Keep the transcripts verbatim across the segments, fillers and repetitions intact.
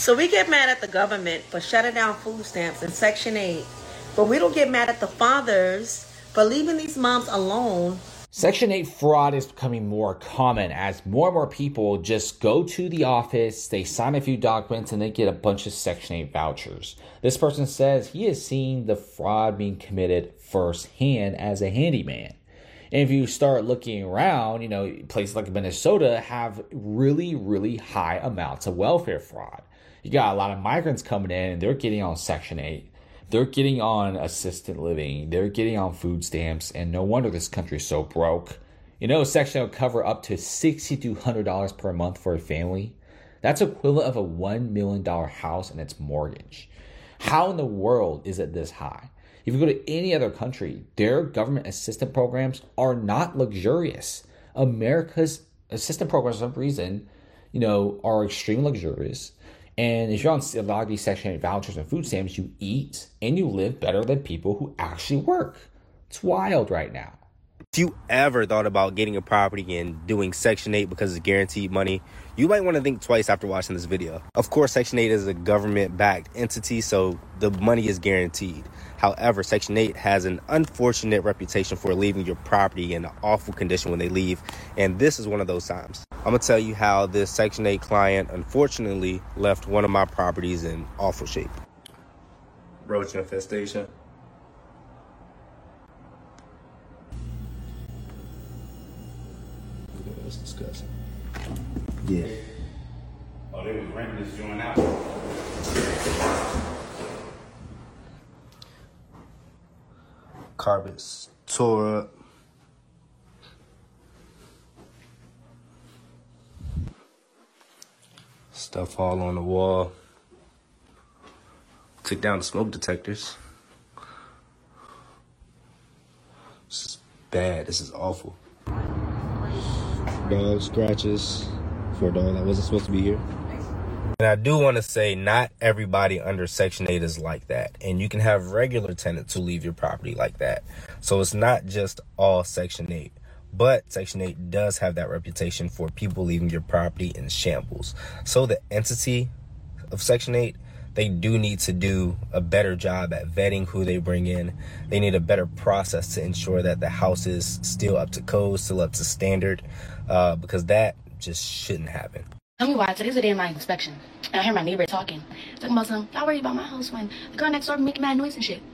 So we get mad at the government for shutting down food stamps and Section eight, but we don't get mad at the fathers for leaving these moms alone. Section eight fraud is becoming more common as more and more people just go to the office, they sign a few documents, and they get a bunch of Section eight vouchers. This person says he has seen the fraud being committed firsthand as a handyman. And if you start looking around, you know, places like Minnesota have really, really high amounts of welfare fraud. You got a lot of migrants coming in and they're getting on Section eight. They're getting on assisted living. They're getting on food stamps. And no wonder this country is so broke. You know, Section eight will cover up to six thousand two hundred dollars per month for a family. That's equivalent of a one million dollars house and its mortgage. How in the world is it this high? If you go to any other country, their government assistance programs are not luxurious. America's assistance programs, for some reason, you know, are extremely luxurious. And if you're on a lot of these Section eight vouchers and food stamps, you eat and you live better than people who actually work. It's wild right now. If you ever thought about getting a property and doing Section eight because it's guaranteed money, you might want to think twice after watching this video. Of course, Section eight is a government-backed entity, so the money is guaranteed. However, Section eight has an unfortunate reputation for leaving your property in an awful condition when they leave, and this is one of those times. I'm going to tell you how this Section eight client unfortunately left one of my properties in awful shape. Roach infestation. Let's discuss it. Yeah. Oh, they was renting this joint out. Carpets tore up. Stuff all on the wall. Took down the smoke detectors. This is bad. This is awful. Dog scratches for a dog that wasn't supposed to be here. And I do want to say not everybody under Section eight is like that. And you can have regular tenants who leave your property like that. So it's not just all Section eight. But Section eight does have that reputation for people leaving your property in shambles. So the entity of Section eight, they do need to do a better job at vetting who they bring in. They need a better process to ensure that the house is still up to code, still up to standard, uh, because that just shouldn't happen. Tell me why today's the day of my inspection. And I hear my neighbor talking. Talking about some, don't worry about my house when the girl next door be making mad noise and shit.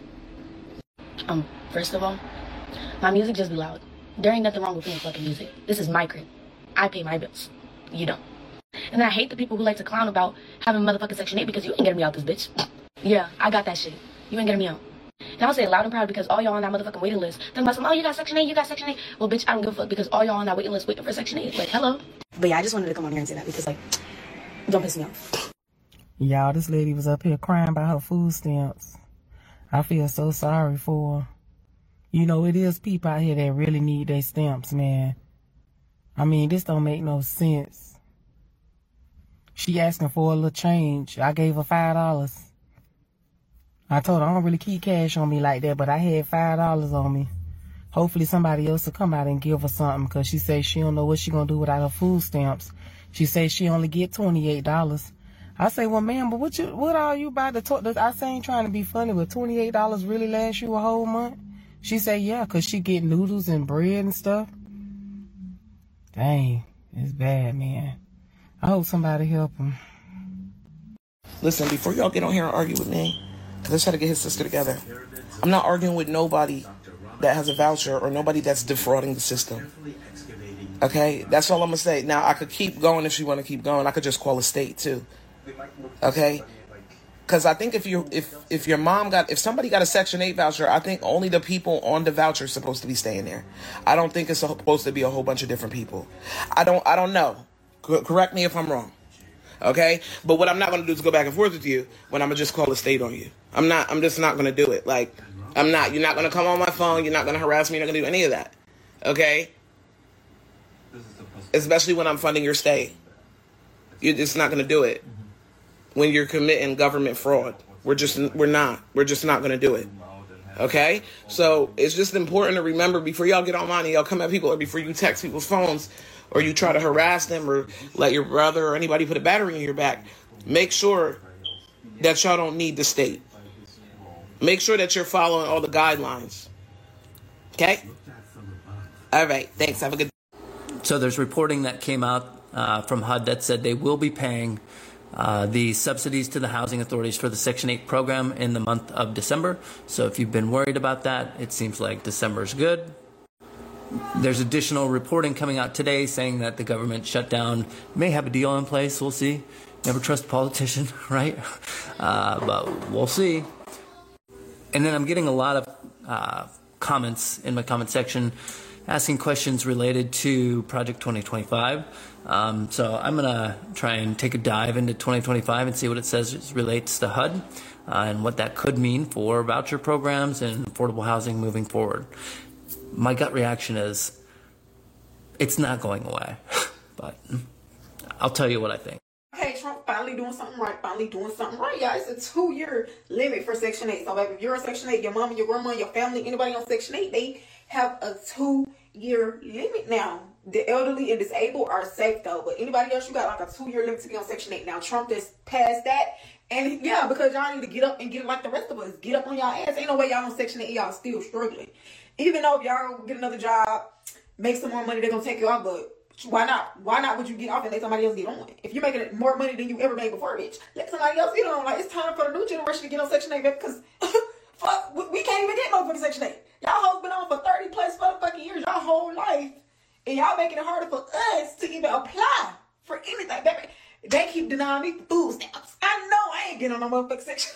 Um, first of all, my music just be loud. There ain't nothing wrong with playing fucking music. This is my crib. I pay my bills. You don't. And I hate the people who like to clown about having motherfucking Section eight because you ain't getting me out this bitch. Yeah, I got that shit. You ain't getting me out. And I'll say it loud and proud because all y'all on that motherfucking waiting list. Talking about some, oh, you got Section eight, you got Section eight. Well, bitch, I don't give a fuck because all y'all on that waiting list waiting for Section eight. Like, hello. But yeah, I just wanted to come on here and say that because, like, don't piss me off. Y'all, this lady was up here crying about her food stamps. I feel so sorry for her. You know, it is people out here that really need their stamps, man. I mean, this don't make no sense. She asking for a little change. I gave her five dollars. I told her I don't really keep cash on me like that, but I had five dollars on me. Hopefully somebody else will come out and give her something because she says she don't know what she gonna do without her food stamps. She says she only get twenty-eight dollars. I say, well, ma'am, but what you, what are you about to talk? I say, ain't trying to be funny, but twenty-eight dollars really lasts you a whole month? She say, yeah, because she get noodles and bread and stuff. Dang, it's bad, man. I hope somebody help him. Listen, before y'all get on here and argue with me, because let's try to get his sister together. I'm not arguing with nobody that has a voucher or nobody that's defrauding the system. Okay? That's all I'm going to say. Now, I could keep going if she want to keep going. I could just call a state, too. Okay? Because I think if you if if your mom got, if somebody got a Section eight voucher, I think only the people on the voucher are supposed to be staying there. I don't think it's supposed to be a whole bunch of different people. I don't I don't know. C- correct me if I'm wrong. Okay? But what I'm not going to do is go back and forth with you when I'm going to just call a state on you. I'm not, I'm just not going to do it. Like, I'm not, you're not going to come on my phone. You're not going to harass me. You're not going to do any of that. Okay? Especially when I'm funding your stay. You're just not going to do it. When you're committing government fraud. We're just, we're not. We're just not going to do it. Okay? So it's just important to remember before y'all get online and y'all come at people or before you text people's phones or you try to harass them or let your brother or anybody put a battery in your back, make sure that y'all don't need the state. Make sure that you're following all the guidelines. Okay? All right. Thanks. Have a good day. So there's reporting that came out uh, from H U D that said they will be paying uh, the subsidies to the housing authorities for the Section eight program in the month of December. So if you've been worried about that, it seems like December is good. There's additional reporting coming out today saying that the government shutdown may have a deal in place. We'll see. Never trust a politician, right? Uh, but we'll see. And then I'm getting a lot of uh, comments in my comment section asking questions related to Project twenty twenty-five. Um, so I'm going to try and take a dive into twenty twenty-five and see what it says it relates to H U D uh, and what that could mean for voucher programs and affordable housing moving forward. My gut reaction is it's not going away, but I'll tell you what I think. Okay, Trump finally doing something right, finally doing something right, y'all. It's a two-year limit for Section eight. So, baby, if you're on Section eight, your mama, your grandma, your family, anybody on Section eight, they have a two-year limit now. The elderly and disabled are safe, though. But anybody else, you got like a two-year limit to be on Section eight. Now, Trump just passed that. And, yeah, because y'all need to get up and get it like the rest of us. Get up on y'all ass. Ain't no way y'all on Section eight, y'all still struggling. Even though if y'all get another job, make some more money, they're going to take you off, but why not? Why not would you get off and let somebody else get on? If you're making more money than you ever made before, bitch, let somebody else get on. Like, it's time for the new generation to get on Section eight, because fuck, we can't even get no fucking Section eight. Y'all hoes been on for thirty plus motherfucking years, y'all whole life, and y'all making it harder for us to even apply for anything. Baby, they keep denying me food stamps. I know I ain't getting on no motherfucking Section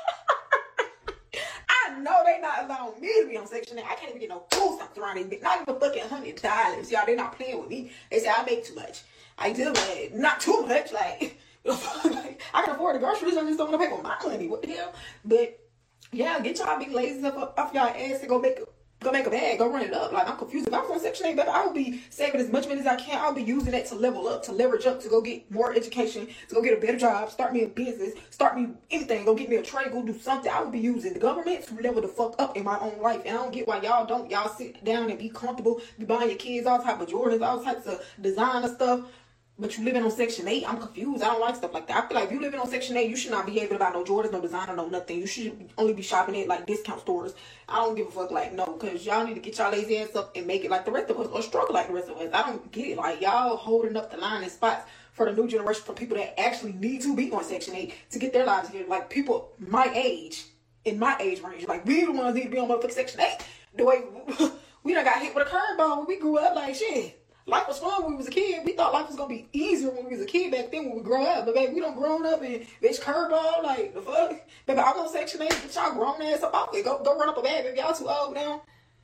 I know they not allowing me to be on Section eight. I can't even get no food stamps around these bitch. Not even fucking one hundred dollars. Y'all, they not playing with me. They say I make too much. I do, but not too much. Like, like I can afford the groceries. I just don't want to pay for my money. What the hell? But, yeah, get y'all big lazy stuff off, off y'all ass and go make a, go make a bag. Go run it up. Like, I'm confused. If I was on Section eight, baby, I would be saving as much money as I can. I would be using that to level up, to leverage up, to go get more education, to go get a better job, start me a business, start me anything, go get me a trade, go do something. I would be using the government to level the fuck up in my own life. And I don't get why y'all don't. Y'all sit down and be comfortable, be buying your kids all type of Jordans, all types of designer stuff. But you living on Section eight, I'm confused. I don't like stuff like that. I feel like if you living on Section eight, you should not be able to buy no Jordans, no designer, no nothing. You should only be shopping at like discount stores. I don't give a fuck, like, no, because y'all need to get y'all lazy ass up and make it like the rest of us, or struggle like the rest of us. I don't get it. Like, y'all holding up the line and spots for the new generation, for people that actually need to be on Section eight to get their lives here. Like, people my age, in my age range, like, we the ones need to be on motherfucking Section eight. The way we done got hit with a curveball when we grew up, like, shit. Life was fun when we was a kid. We thought life was gonna be easier when we was a kid back then when we grow up. But baby, we done grown up and bitch curveball, like the fuck. Baby, I'm on Section eight, but y'all grown ass up off it. Go go run up a bag if y'all too old now.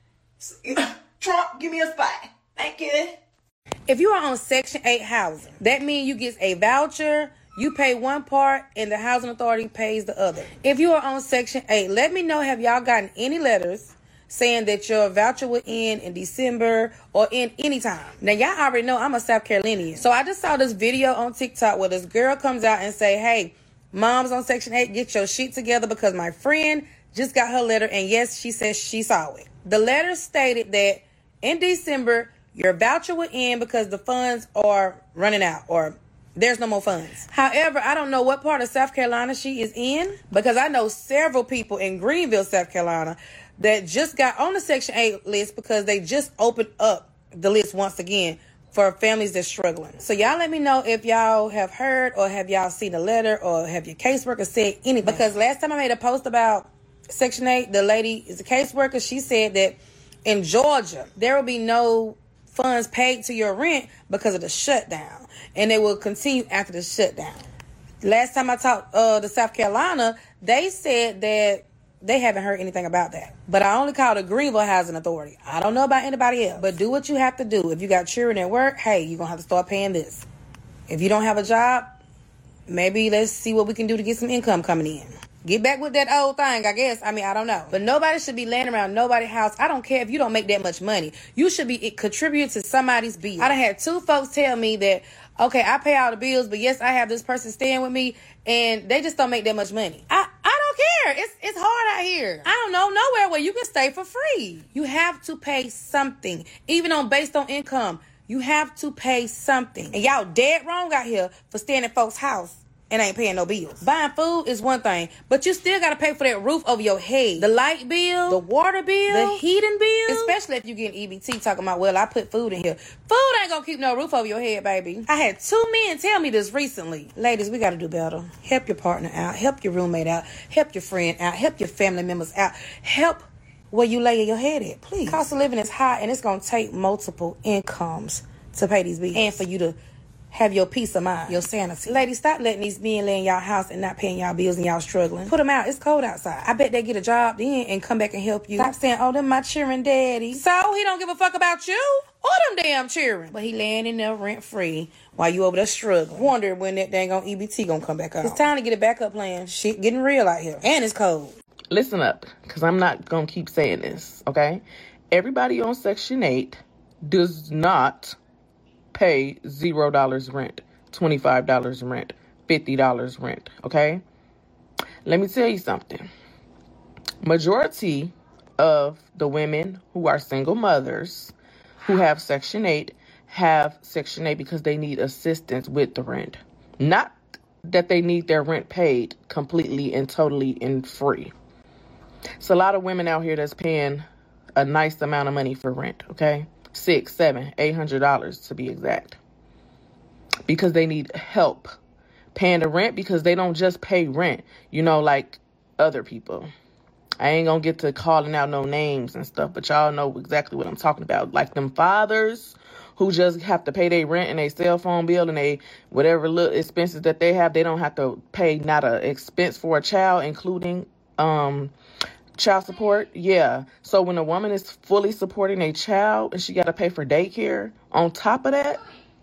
Trump, give me a spot. Thank you. If you are on Section eight housing, that means you get a voucher. You pay one part and the housing authority pays the other. If you are on Section eight, let me know, have y'all gotten any letters saying that your voucher will end in December or end anytime? Now, y'all already know I'm a South Carolinian. So I just saw this video on TikTok where this girl comes out and say, hey, moms on Section eight, get your shit together because my friend just got her letter. And yes, she says she saw it. The letter stated that in December, your voucher will end because the funds are running out or there's no more funds. However, I don't know what part of South Carolina she is in, because I know several people in Greenville, South Carolina, that just got on the Section eight list because they just opened up the list once again for families that's struggling. So y'all let me know if y'all have heard or have y'all seen a letter or have your caseworker said anything. Because last time I made a post about Section eight, the lady is a caseworker. She said that in Georgia, there will be no funds paid to your rent because of the shutdown. And they will continue after the shutdown. Last time I talked uh, to South Carolina, they said that they haven't heard anything about that. But I only called the Greenville Housing Authority. I don't know about anybody else. But do what you have to do. If you got children at work, hey, you're going to have to start paying this. If you don't have a job, maybe let's see what we can do to get some income coming in. Get back with that old thing, I guess. I mean, I don't know. But nobody should be laying around nobody's house. I don't care if you don't make that much money. You should be contributing to somebody's bill. I done had two folks tell me that, okay, I pay all the bills, but yes, I have this person staying with me, and they just don't make that much money. I, I don't care. It's it's hard out here. I don't know nowhere where you can stay for free. You have to pay something, even on based on income. You have to pay something. And y'all dead wrong out here for staying at folks' house and ain't paying no bills. Buying food is one thing, but you still gotta pay for that roof over your head. The light bill, the water bill, the heating bill. Especially if you get E B T talking about, well, I put food in here. Food ain't gonna keep no roof over your head, baby. I had two men tell me this recently. Ladies, we gotta do better. Help your partner out. Help your roommate out. Help your friend out. Help your family members out. Help where you lay your head at, please. Cost of living is high, and it's gonna take multiple incomes to pay these bills and for you to have your peace of mind, your sanity. Ladies, stop letting these men lay in y'all house and not paying y'all bills and y'all struggling. Put them out. It's cold outside. I bet they get a job then and come back and help you. Stop saying, oh, them my cheering daddy. So he don't give a fuck about you or them damn cheering. But he laying in there rent free while you over there struggling. Wonder when that dang on E B T gonna come back out. It's time to get a backup plan. Shit getting real out here. And it's cold. Listen up, because I'm not gonna keep saying this, okay? Everybody on Section eight does not pay zero dollars rent, twenty-five dollars rent, fifty dollars rent, okay? Let me tell you something. Majority of the women who are single mothers who have Section eight have Section eight because they need assistance with the rent. Not that they need their rent paid completely and totally and free. It's a lot of women out here that's paying a nice amount of money for rent, okay? Six, seven, eight hundred dollars to be exact, because they need help paying the rent, because they don't just pay rent, you know, like other people. I ain't gonna get to calling out no names and stuff, but y'all know exactly what I'm talking about. Like them fathers who just have to pay their rent and their cell phone bill and they whatever little expenses that they have. They don't have to pay not a expense for a child, including um. child support. Yeah. So when a woman is fully supporting a child and she got to pay for daycare on top of that,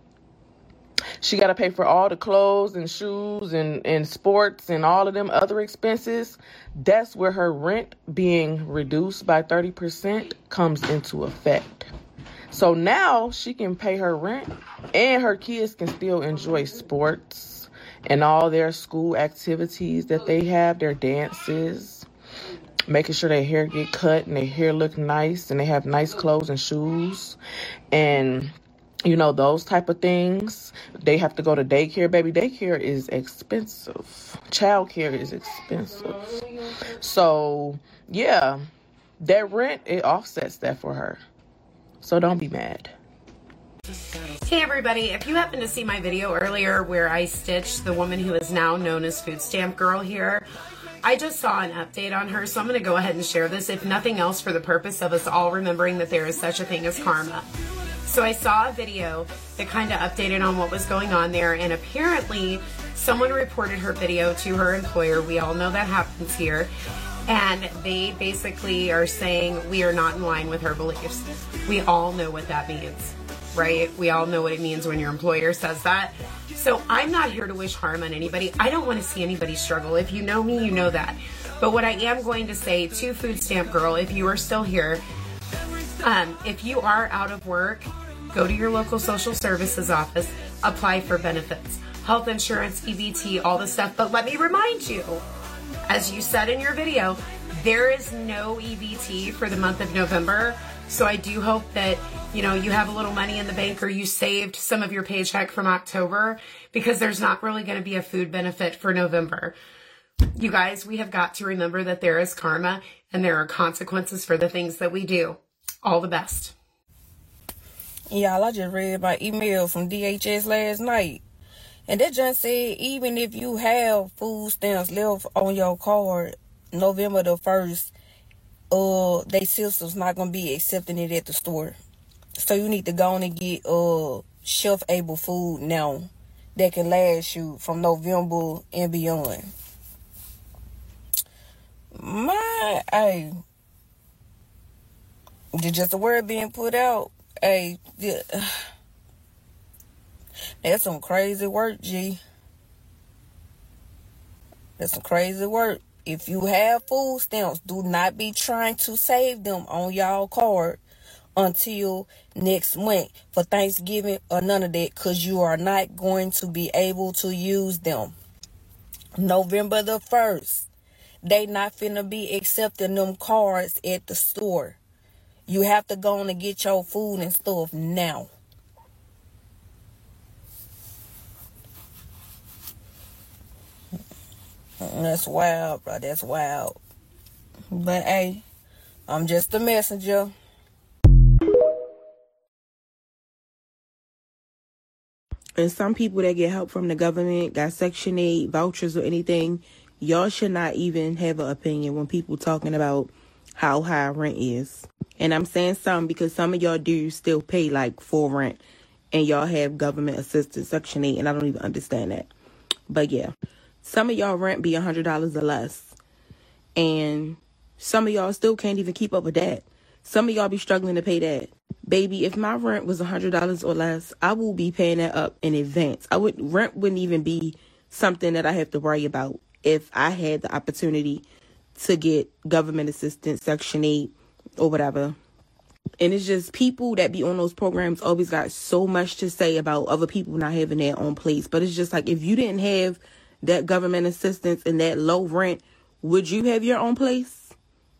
she got to pay for all the clothes and shoes and, and sports and all of them other expenses. That's where her rent being reduced by thirty percent comes into effect. So now she can pay her rent and her kids can still enjoy sports and all their school activities that they have, their dances, making sure their hair get cut and their hair look nice and they have nice clothes and shoes and, you know, those type of things. They have to go to daycare. Baby, daycare is expensive. Childcare is expensive. So, yeah, that rent, it offsets that for her. So don't be mad. Hey everybody, if you happen to see my video earlier where I stitched the woman who is now known as Food Stamp Girl here, I just saw an update on her, so I'm going to go ahead and share this, if nothing else, for the purpose of us all remembering that there is such a thing as karma. So I saw a video that kind of updated on what was going on there, and apparently someone reported her video to her employer. We all know that happens here. And they basically are saying we are not in line with her beliefs. We all know what that means, right? We all know what it means when your employer says that. So I'm not here to wish harm on anybody. I don't want to see anybody struggle. If you know me, you know that. But what I am going to say to Food Stamp Girl, if you are still here, um, if you are out of work, go to your local social services office, apply for benefits, health insurance, E B T, all this stuff. But let me remind you, as you said in your video, there is no E B T for the month of November. So I do hope that, you know, you have a little money in the bank or you saved some of your paycheck from October, because there's not really going to be a food benefit for November. You guys, we have got to remember that there is karma and there are consequences for the things that we do. All the best. Y'all, I just read my email from D H S last night. And that just said, even if you have food stamps left on your card November the first, uh, they system's not going to be accepting it at the store. So you need to go on and get uh shelf-able food now that can last you from November and beyond. My, hey, just a word being put out. Hey, yeah. That's some crazy work, G. That's some crazy work. If you have food stamps, do not be trying to save them on y'all card until next month for Thanksgiving or none of that, because you are not going to be able to use them. November the first, they not finna be accepting them cards at the store. You have to go on and get your food and stuff now. That's wild, bro. That's wild. But hey, I'm just a messenger. And some people that get help from the government, got Section eight vouchers or anything, y'all should not even have an opinion when people talking about how high rent is. And I'm saying some because some of y'all do still pay like full rent and y'all have government assistance, Section eight, and I don't even understand that. But yeah, some of y'all rent be one hundred dollars or less. And some of y'all still can't even keep up with that. Some of y'all be struggling to pay that. Baby, if my rent was one hundred dollars or less, I will be paying that up in advance. I would rent wouldn't even be something that I have to worry about if I had the opportunity to get government assistance, Section eight, or whatever. And it's just people that be on those programs always got so much to say about other people not having their own place. But it's just like, if you didn't have that government assistance and that low rent, would you have your own place?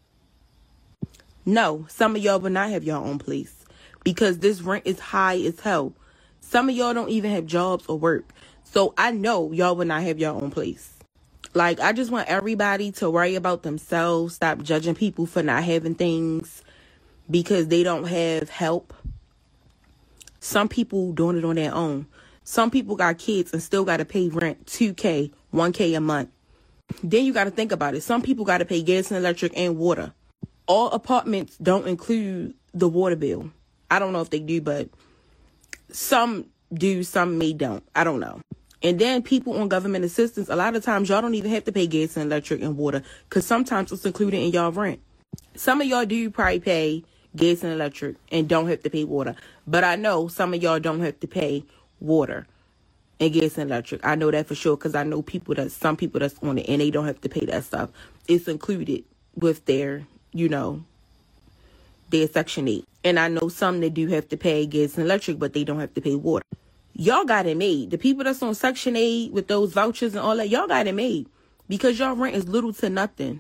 No, some of y'all would not have your own place because this rent is high as hell. Some of y'all don't even have jobs or work. So I know y'all would not have your own place. Like, I just want everybody to worry about themselves. Stop judging people for not having things because they don't have help. Some people doing it on their own. Some people got kids and still got to pay rent two K, one K a month. Then you got to think about it. Some people got to pay gas and electric and water. All apartments don't include the water bill. I don't know if they do, but some do, some may don't. I don't know. And then people on government assistance, a lot of times y'all don't even have to pay gas and electric and water because sometimes it's included in y'all rent. Some of y'all do probably pay gas and electric and don't have to pay water. But I know some of y'all don't have to pay water and gas and electric. I know that for sure because I know people that some people that's on it and they don't have to pay that stuff. It's included with their, you know, their Section eight. And I know some that do have to pay gas and electric, but they don't have to pay water. Y'all got it made. The people that's on Section eight with those vouchers and all that, y'all got it made because y'all rent is little to nothing.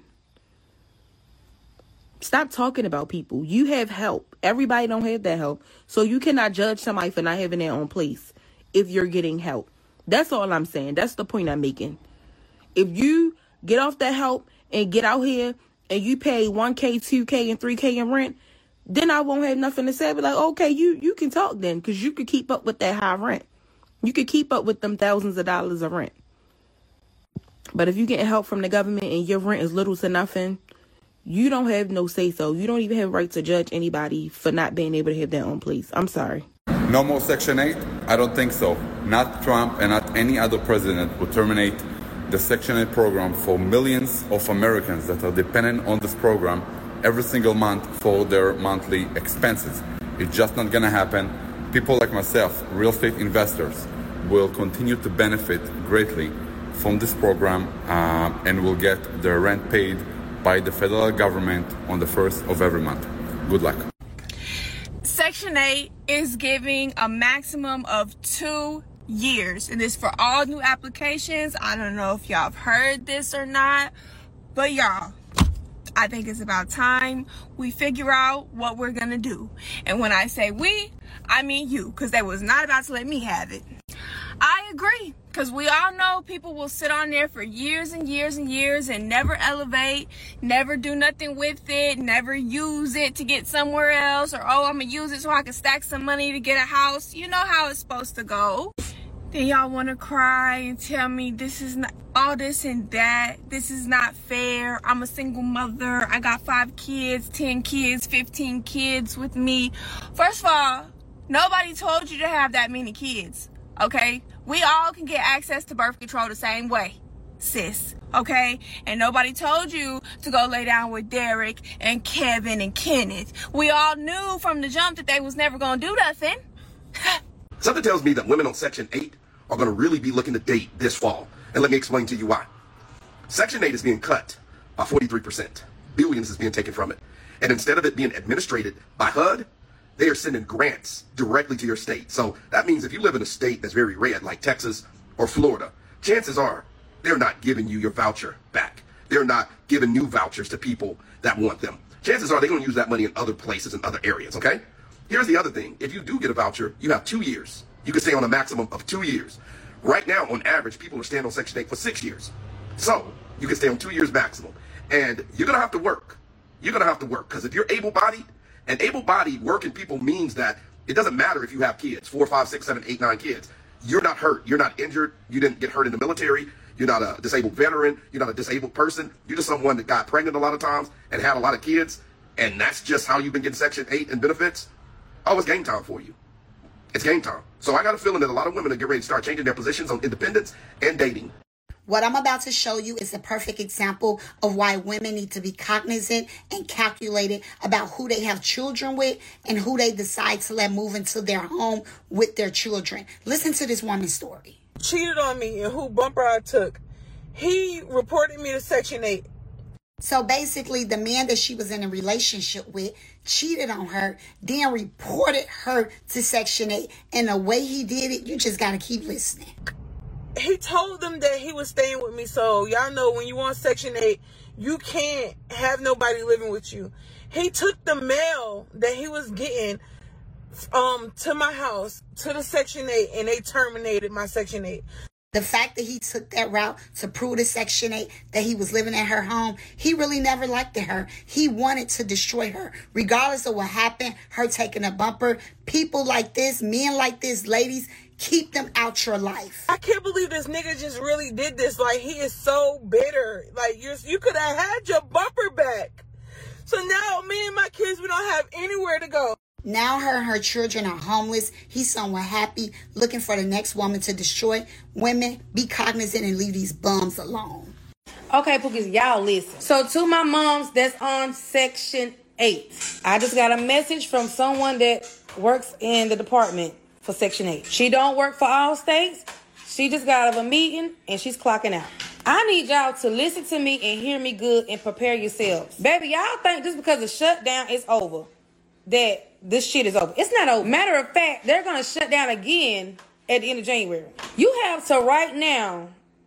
Stop talking about people. You have help. Everybody don't have that help. So you cannot judge somebody for not having their own place if you're getting help. That's all I'm saying. That's the point I'm making. If you get off that help and get out here and you pay one K, two K, and three K in rent, then I won't have nothing to say. I'll be like, okay, you, you can talk then because you could keep up with that high rent. You could keep up with them thousands of dollars of rent. But if you get help from the government and your rent is little to nothing, you don't have no say-so. You don't even have a right to judge anybody for not being able to have their own place. I'm sorry. No more Section eight? I don't think so. Not Trump and not any other president would terminate the Section eight program for millions of Americans that are dependent on this program every single month for their monthly expenses. It's just not going to happen. People like myself, real estate investors, will continue to benefit greatly from this program uh, and will get their rent paid by the federal government on the first of every month. Good luck. Section eight is giving a maximum of two years, and this for all new applications. I don't know if y'all have heard this or not, but y'all, I think it's about time we figure out what we're gonna do. And when I say we, I mean you, because they was not about to let me have it. I agree, because we all know people will sit on there for years and years and years and never elevate, never do nothing with it, never use it to get somewhere else, or oh, I'm gonna use it so I can stack some money to get a house. You know how it's supposed to go. Then y'all want to cry and tell me this is not all this and that. This is not fair. I'm a single mother. I got five kids, ten kids, fifteen kids with me. First of all, nobody told you to have that many kids, okay? We all can get access to birth control the same way, sis, okay? And nobody told you to go lay down with Derek and Kevin and Kenneth. We all knew from the jump that they was never going to do nothing. Something tells me that women on Section eight are going to really be looking to date this fall. And let me explain to you why. Section eight is being cut by forty-three percent. Billions is being taken from it. And instead of it being administrated by H U D, they are sending grants directly to your state. So that means if you live in a state that's very red, like Texas or Florida, chances are they're not giving you your voucher back. They're not giving new vouchers to people that want them. Chances are they're going to use that money in other places and other areas, okay? Here's the other thing. If you do get a voucher, you have two years. You can stay on a maximum of two years. Right now, on average, people are staying on Section eight for six years. So you can stay on two years maximum. And you're going to have to work. You're going to have to work. Because if you're able-bodied, and able-bodied working people means that it doesn't matter if you have kids, four, five, six, seven, eight, nine kids. You're not hurt. You're not injured. You didn't get hurt in the military. You're not a disabled veteran. You're not a disabled person. You're just someone that got pregnant a lot of times and had a lot of kids. And that's just how you've been getting Section eight and benefits. Oh, it's game time for you. It's game time. So I got a feeling that a lot of women are getting ready to start changing their positions on independence and dating. What I'm about to show you is the perfect example of why women need to be cognizant and calculated about who they have children with and who they decide to let move into their home with their children. Listen to this woman's story. Cheated on me and who bumper I took. He reported me to Section eight. So basically, the man that she was in a relationship with cheated on her, then reported her to Section eight. And the way he did it, you just got to keep listening. He told them that he was staying with me. So y'all know when you on Section eight, you can't have nobody living with you. He took the mail that he was getting um to my house to the Section eight, and they terminated my Section eight. The fact that he took that route to prove to Section eight that he was living at her home, he really never liked her. He wanted to destroy her. Regardless of what happened, her taking a bumper, people like this, men like this, ladies, keep them out your life. I can't believe this nigga just really did this. Like, he is so bitter. Like, you're, you could have had your bumper back. So now me and my kids, we don't have anywhere to go. Now her and her children are homeless. He's somewhat happy, looking for the next woman to destroy. Women, be cognizant and leave these bums alone. Okay, Pookies, y'all listen. So to my moms that's on Section eight, I just got a message from someone that works in the department for Section eight. She don't work for all states. She just got out of a meeting and she's clocking out. I need y'all to listen to me and hear me good and prepare yourselves. Baby, y'all think just because the shutdown is over that this shit is over. It's not over. Matter of fact, they're going to shut down again at the end of January. You have to right now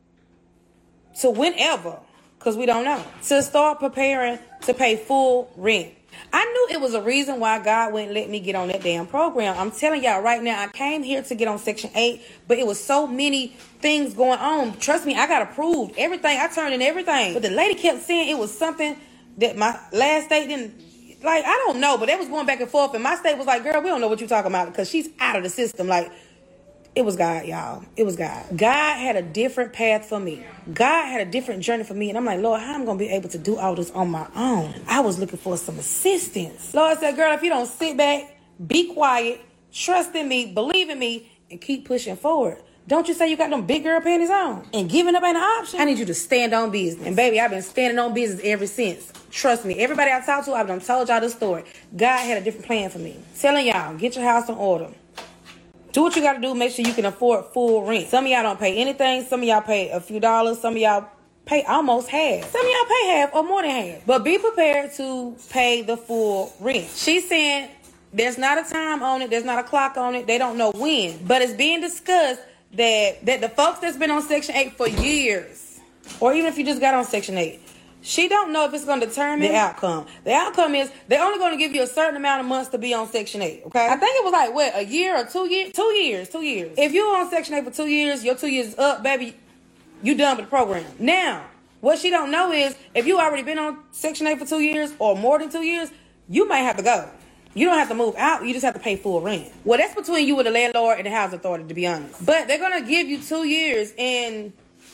to whenever, because we don't know, to start preparing to pay full rent. I knew it was a reason why God wouldn't let me get on that damn program. I'm telling y'all right now, I came here to get on Section eight, but it was so many things going on. Trust me, I got approved. Everything, I turned in everything. But the lady kept saying it was something that my last state didn't, like, I don't know, but they was going back and forth. And my state was like, girl, we don't know what you're talking about because she's out of the system. Like, it was God, y'all. It was God. God had a different path for me. God had a different journey for me. And I'm like, Lord, how am I going to be able to do all this on my own? I was looking for some assistance. Lord said, girl, if you don't sit back, be quiet, trust in me, believe in me, and keep pushing forward. Don't you say you got them big girl panties on and giving up ain't an option? I need you to stand on business. And baby, I've been standing on business ever since. Trust me. Everybody I talked to, I've done told y'all this story. God had a different plan for me. Telling y'all, get your house in order. Do what you got to do. Make sure you can afford full rent. Some of y'all don't pay anything. Some of y'all pay a few dollars. Some of y'all pay almost half. Some of y'all pay half or more than half. But be prepared to pay the full rent. She's saying there's not a time on it. There's not a clock on it. They don't know when. But it's being discussed that, that the folks that's been on Section eight for years, or even if you just got on Section eight, she don't know if it's going to determine the outcome. The outcome is they're only going to give you a certain amount of months to be on Section eight, okay? I think it was like, what, a year or two years? Two years, two years. If you're on Section eight for two years, your two years is up, baby, you done with the program. Now, what she don't know is if you already been on Section eight for two years or more than two years, you might have to go. You don't have to move out. You just have to pay full rent. Well, that's between you and the landlord and the housing authority, to be honest. But they're going to give you two years and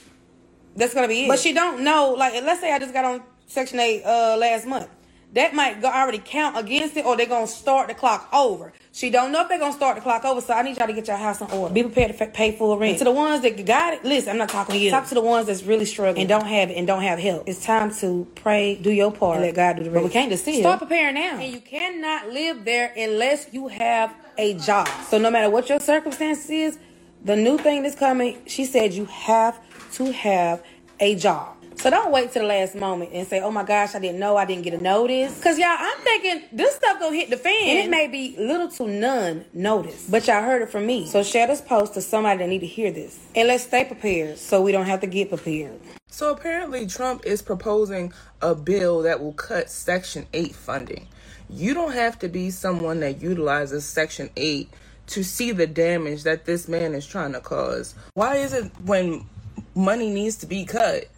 that's going to be it. But she don't know, like, let's say I just got on Section eight uh, last month. That might go already count against it, or they're going to start the clock over. She don't know if they're going to start the clock over, so I need y'all to get your house in order. Be prepared to pay full rent. And to the ones that got it, listen, I'm not talking to you. Talk to the ones that's really struggling and don't have it and don't have help. It's time to pray, do your part, and let God do the rest. But we can't just sit here. Start preparing now. And you cannot live there unless you have a job. So no matter what your circumstances is, the new thing that's coming, she said you have to have a job. So don't wait till the last moment and say, oh my gosh, I didn't know, I didn't get a notice. Because y'all, I'm thinking this stuff gonna hit the fan. And it may be little to none notice. But y'all heard it from me. So share this post to somebody that need to hear this. And let's stay prepared so we don't have to get prepared. So apparently Trump is proposing a bill that will cut Section eight funding. You don't have to be someone that utilizes Section eight to see the damage that this man is trying to cause. Why is it when money needs to be cut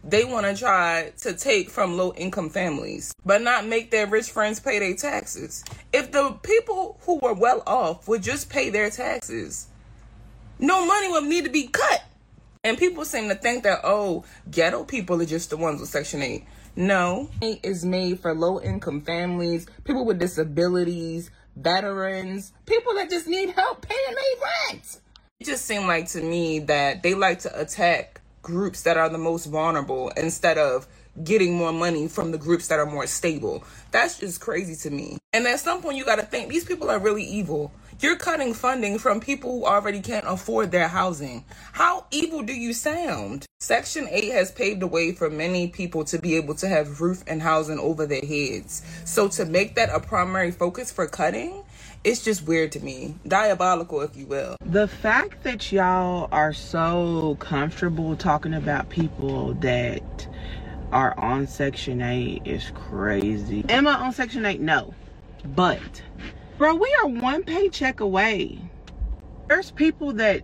they want to try to take from low-income families, but not make their rich friends pay their taxes. If the people who were well off would just pay their taxes, no money would need to be cut. And people seem to think that, oh, ghetto people are just the ones with Section eight. No, it is made for low-income families, people with disabilities, veterans, people that just need help paying their rent. It just seemed like to me that they like to attack groups that are the most vulnerable instead of getting more money from the groups that are more stable. That's just crazy to me. And at some point you got to think these people are really evil. You're cutting funding from people who already can't afford their housing. How evil do you sound? Section eight has paved the way for many people to be able to have roof and housing over their heads. So to make that a primary focus for cutting, it's just weird to me. Diabolical, if you will. The fact that y'all are so comfortable talking about people that are on Section eight is crazy. Am I on Section eight? No. But, bro, we are one paycheck away. There's people that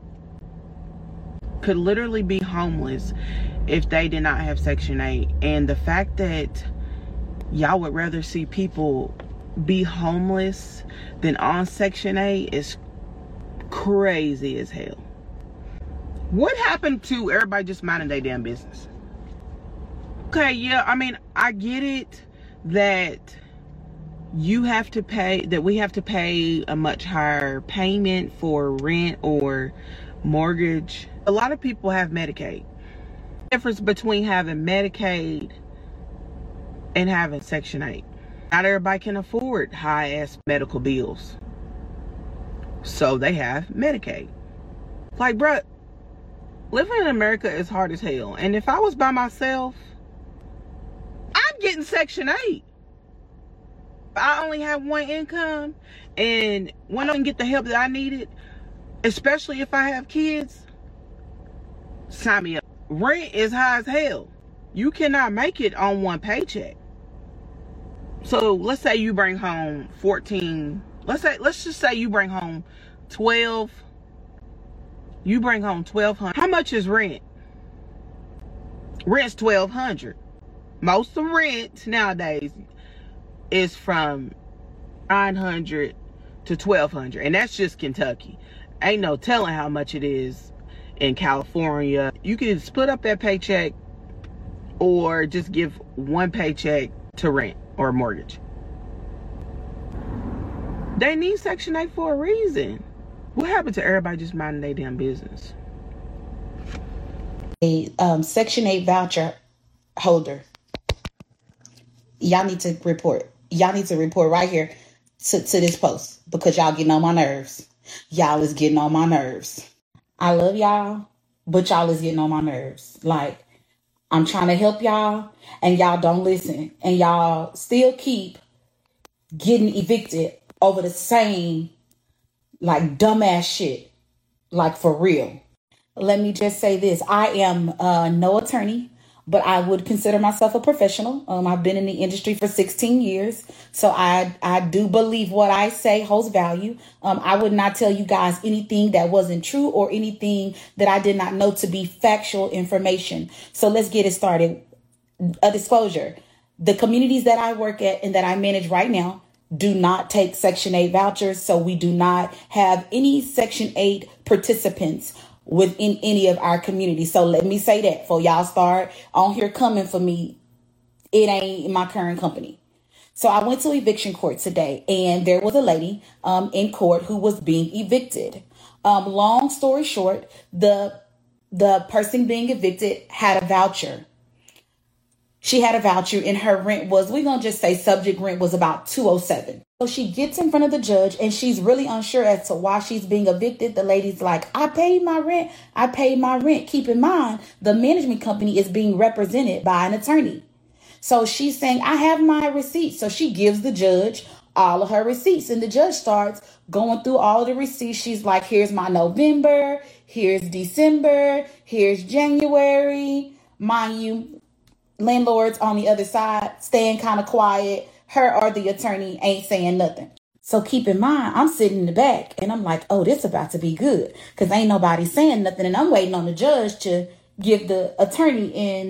could literally be homeless if they did not have Section eight. And the fact that y'all would rather see people be homeless than on Section eight is crazy as hell. What happened to everybody just minding their damn business? Okay, yeah, I mean, I get it that you have to pay, that we have to pay a much higher payment for rent or mortgage. A lot of people have Medicaid. The difference between having Medicaid and having Section eight. Not everybody can afford high-ass medical bills. So they have Medicaid. Like, bruh, living in America is hard as hell. And if I was by myself, I'm getting Section eight. I only have one income, and when I can get the help that I needed, especially if I have kids, sign me up. Rent is high as hell. You cannot make it on one paycheck. So let's say you bring home fourteen. Let's say let's just say you bring home twelve. You bring home twelve hundred. How much is rent? Rent's twelve hundred. Most of rent nowadays is from nine hundred to twelve hundred, and that's just Kentucky. Ain't no telling how much it is in California. You can split up that paycheck or just give one paycheck to rent or mortgage. They need Section eight for a reason. What happened to everybody just minding their damn business? A um, Section eight voucher holder. Y'all need to report. Y'all need to report right here to, to this post because y'all getting on my nerves. Y'all is getting on my nerves. I love y'all, but y'all is getting on my nerves. Like, I'm trying to help y'all, and y'all don't listen. And y'all still keep getting evicted over the same, like, dumbass shit. Like, for real. Let me just say this. I am uh, no attorney, but I would consider myself a professional. Um, I've been in the industry for sixteen years. So I, I do believe what I say holds value. Um, I would not tell you guys anything that wasn't true or anything that I did not know to be factual information. So let's get it started. A disclosure. The communities that I work at and that I manage right now do not take Section eight vouchers. So we do not have any Section eight participants within any of our communities. So let me say that for y'all start on here coming for me. It ain't my current company. So I went to eviction court today, and there was a lady um, in court who was being evicted. Um, long story short, the the person being evicted had a voucher. She had a voucher, and her rent was, we're going to just say subject rent was about two oh seven. So she gets in front of the judge, and she's really unsure as to why she's being evicted. The lady's like, I paid my rent. I paid my rent. Keep in mind, the management company is being represented by an attorney. So she's saying, I have my receipts. So she gives the judge all of her receipts, and the judge starts going through all the receipts. She's like, here's my November. Here's December. Here's January. Mind you, landlords on the other side staying kind of quiet. Her or the attorney ain't saying nothing. So keep in mind, I'm sitting in the back and I'm like, oh, this about to be good because ain't nobody saying nothing. And I'm waiting on the judge to give the attorney and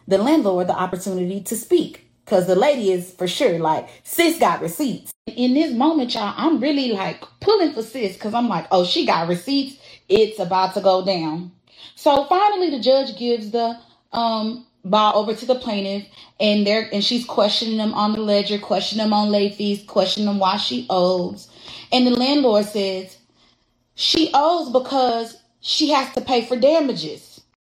the landlord the opportunity to speak. Because the lady is for sure like, sis got receipts. In this moment, y'all, I'm really like pulling for sis because I'm like, oh, she got receipts. It's about to go down. So finally, the judge gives the um, ball over to the plaintiff, and they're and she's questioning them on the ledger, questioning them on late fees, questioning them why she owes. And the landlord says she owes because she has to pay for damages.